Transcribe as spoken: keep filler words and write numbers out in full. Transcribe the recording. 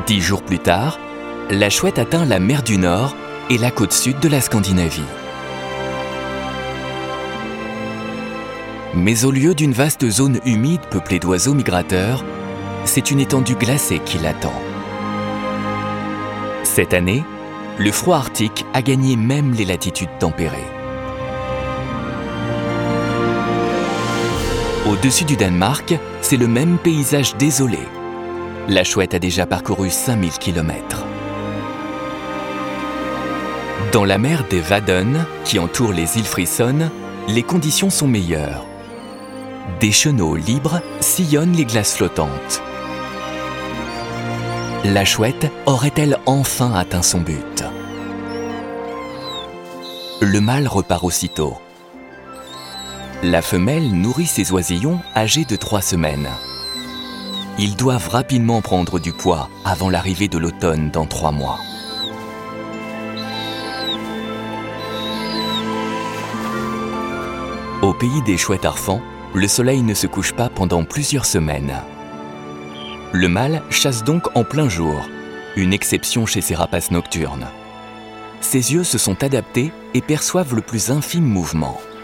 Dix jours plus tard, la chouette atteint la mer du Nord et la côte sud de la Scandinavie. Mais au lieu d'une vaste zone humide peuplée d'oiseaux migrateurs, c'est une étendue glacée qui l'attend. Cette année, le froid arctique a gagné même les latitudes tempérées. Au-dessus du Danemark, c'est le même paysage désolé. La chouette a déjà parcouru cinq mille kilomètres. Dans la mer des Wadden, qui entoure les îles Frisson, les conditions sont meilleures. Des chenaux libres sillonnent les glaces flottantes. La chouette aurait-elle enfin atteint son but? Le mâle repart aussitôt. La femelle nourrit ses oisillons âgés de trois semaines. Ils doivent rapidement prendre du poids avant l'arrivée de l'automne dans trois mois. Au pays des chouettes arfans, le soleil ne se couche pas pendant plusieurs semaines. Le mâle chasse donc en plein jour, une exception chez ces rapaces nocturnes. Ses yeux se sont adaptés et perçoivent le plus infime mouvement.